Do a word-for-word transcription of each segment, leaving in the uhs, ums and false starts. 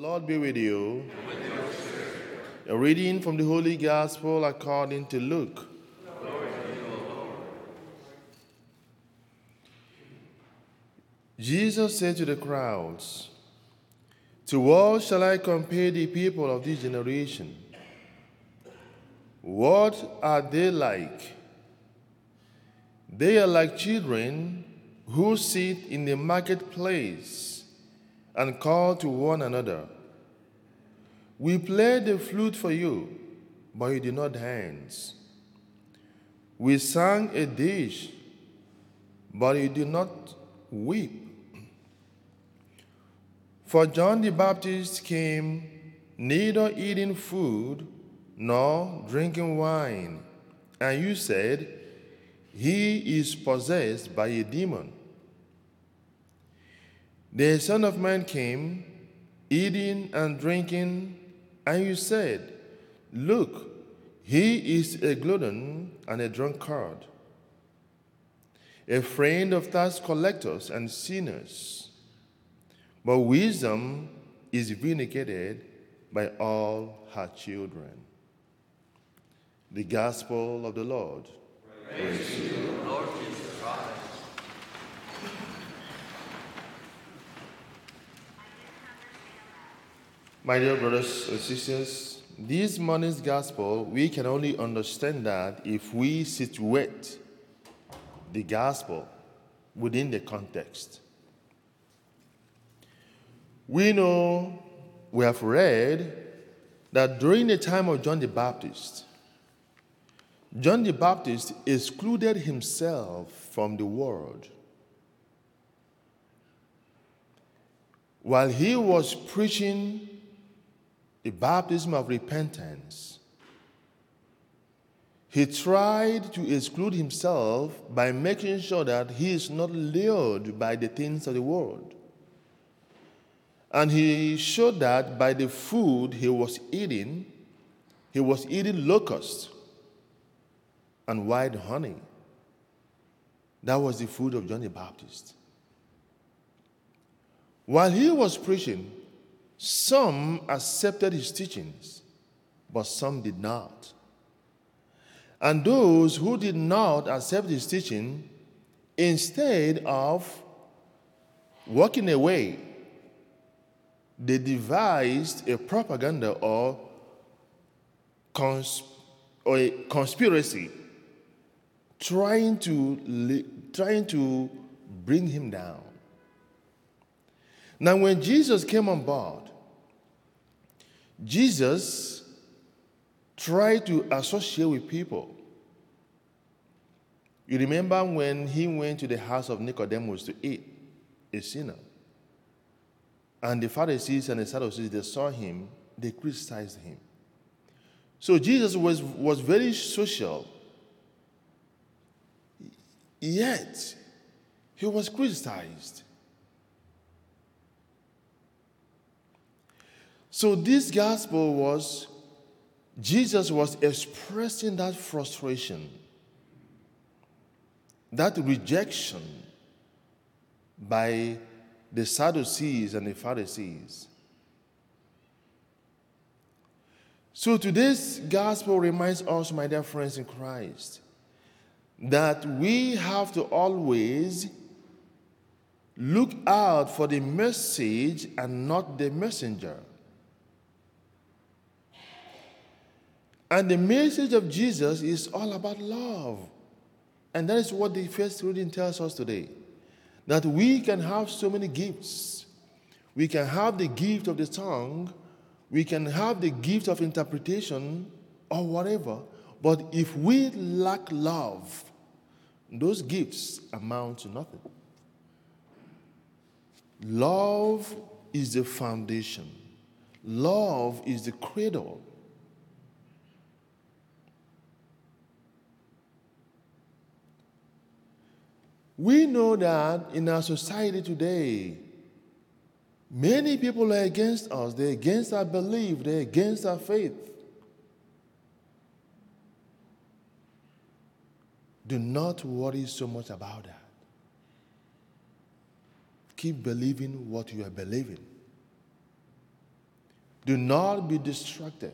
Lord be with you. A reading from the Holy Gospel according to Luke. Jesus said to the crowds, "To what shall I compare the people of this generation? What are they like? They are like children who sit in the marketplace and call to one another. We played the flute for you, but you did not dance. We sang a dish, but you did not weep. For John the Baptist came neither eating food nor drinking wine, and you said, 'He is possessed by a demon.' The Son of Man came eating and drinking, and you said, 'Look, he is a glutton and a drunkard, a friend of tax collectors and sinners.' But wisdom is vindicated by all her children." The Gospel of the Lord. Praise, Praise to you, Lord Jesus Christ. My dear brothers and sisters, this morning's Gospel, we can only understand that if we situate the Gospel within the context. We know, we have read, that during the time of John the Baptist, John the Baptist excluded himself from the world. While he was preaching the baptism of repentance, he tried to exclude himself by making sure that he is not lured by the things of the world. And he showed that by the food he was eating. He was eating locusts and wild honey. That was the food of John the Baptist. While he was preaching, some accepted his teachings, but some did not. And those who did not accept his teaching, instead of walking away, they devised a propaganda or, cons- or a conspiracy trying to, li- trying to bring him down. Now, when Jesus came on board, Jesus tried to associate with people. You remember when he went to the house of Nicodemus to eat, a sinner. And the Pharisees and the Sadducees, they saw him, they criticized him. So Jesus was, was very social, yet he was criticized. So this gospel was, Jesus was expressing that frustration, that rejection by the Sadducees and the Pharisees. So today's gospel reminds us, my dear friends in Christ, that we have to always look out for the message and not the messenger. And the message of Jesus is all about love. And that is what the first reading tells us today. That we can have so many gifts. We can have the gift of the tongue. We can have the gift of interpretation or whatever. But if we lack love, those gifts amount to nothing. Love is the foundation. Love is the cradle. We know that in our society today, many people are against us. They're against our belief. They're against our faith. Do not worry so much about that. Keep believing what you are believing. Do not be distracted.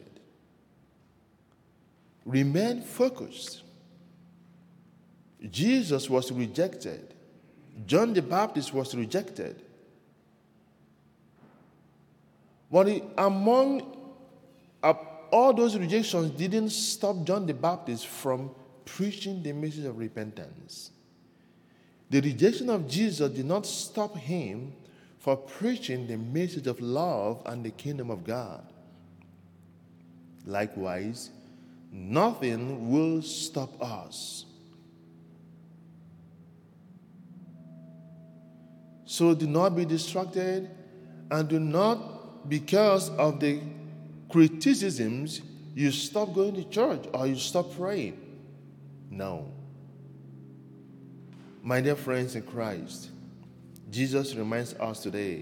Remain focused. Jesus was rejected. John the Baptist was rejected. But he, among uh, all those rejections didn't stop John the Baptist from preaching the message of repentance. The rejection of Jesus did not stop him from preaching the message of love and the kingdom of God. Likewise, nothing will stop us. So do not be distracted, and do not, because of the criticisms, you stop going to church or you stop praying. No. My dear friends in Christ, Jesus reminds us today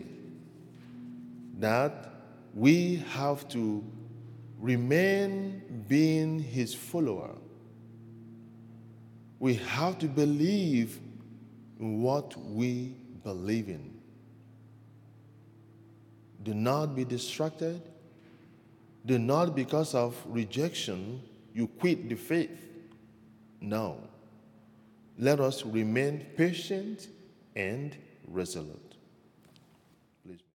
that we have to remain being his follower. We have to believe in what we believe in. Do not be distracted. Do not, because of rejection, you quit the faith. No. Let us remain patient and resolute.